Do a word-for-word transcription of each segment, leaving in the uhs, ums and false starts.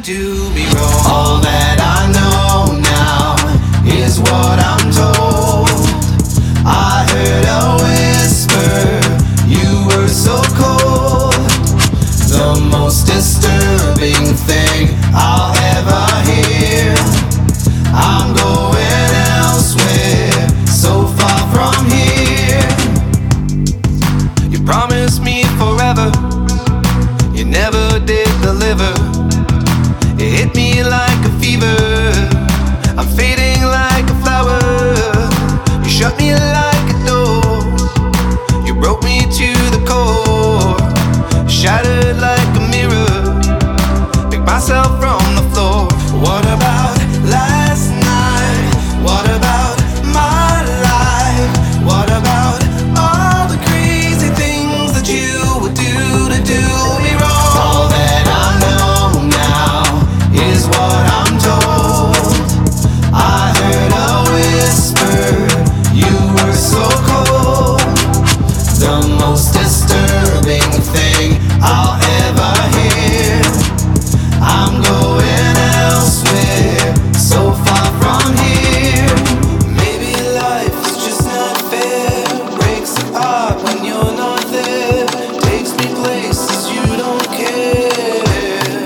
do me wrong. All that I know now is what I'm told. I heard a whisper, you were so cold. The most disturbing thing I'll ever hear. I'm going elsewhere, so far from here. You promised me forever, you never did deliver. It hit me like a fever, I'm fading like a flower. You shut me like a door, you broke me to the core. Shattered like a mirror, picked myself from the floor. What about last night? What about my life? What about all the crazy things that you would do to do me wrong? All that I know now is what I'm told. I heard a whisper, you were so cold. The most disturbing thing I'll ever hear. I'm going elsewhere, so far from here. Maybe life is just not fair, breaks apart when you're not there, takes me places you don't care.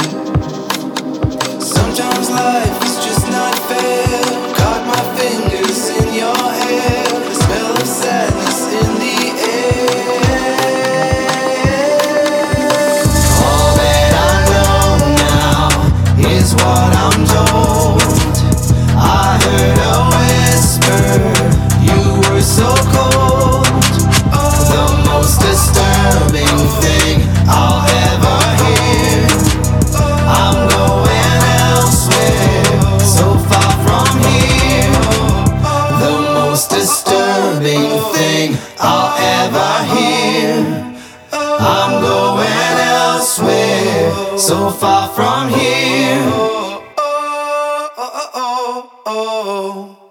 Sometimes life is just not fair, caught my fingers in your hair, the smell of sadness in the air. All that I know now is what I'm told. I heard a whisper, you were so cold. The most disturbing thing I'll ever hear. I'm going elsewhere, so far from here. The most disturbing thing I'll ever hear. I'm going elsewhere, so far from here. Oh, oh, oh, oh, oh.